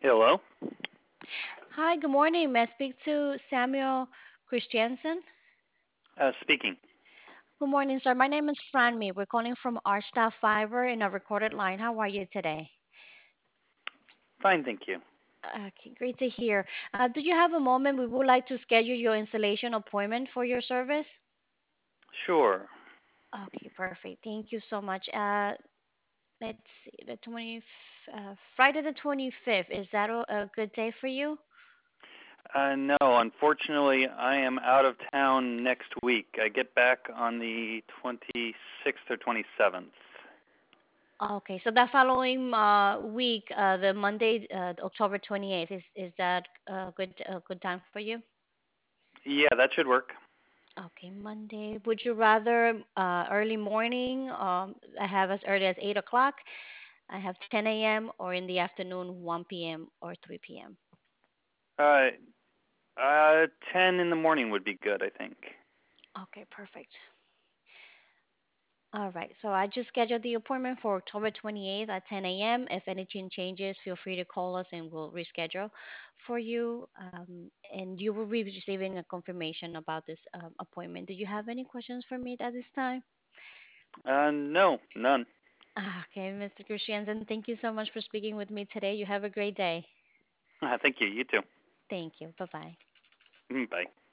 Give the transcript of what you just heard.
Hello? Hi, good morning. May I speak to Samuel Christiansen? Speaking. Good morning, sir. My name is Franmi. We're calling from our staff fiber in a recorded line. How are you today? Fine, thank you. Okay, great to hear. Do you have a moment? We would like to schedule your installation appointment for your service. Sure. Okay, perfect. Thank you so much. Let's see, Friday the 25th. Is that a good day for you? No, unfortunately, I am out of town next week. I get back on the 26th or 27th. Okay, so that following week, the Monday, October 28th, is that a good time for you? Yeah, that should work. Okay, Monday. Would you rather early morning? I have as early as 8 o'clock. I have 10 a.m. or in the afternoon, 1 p.m. or 3 p.m. Uh, 10 in the morning would be good, I think. Okay, perfect. All right, so I just scheduled the appointment for October 28th at 10 a.m. If anything changes, feel free to call us and we'll reschedule for you. And you will be receiving a confirmation about this appointment. Do you have any questions for me at this time? No, none. Okay, Mr. Christiansen, thank you so much for speaking with me today. You have a great day. Thank you. You too. Thank you. Bye bye. Bye.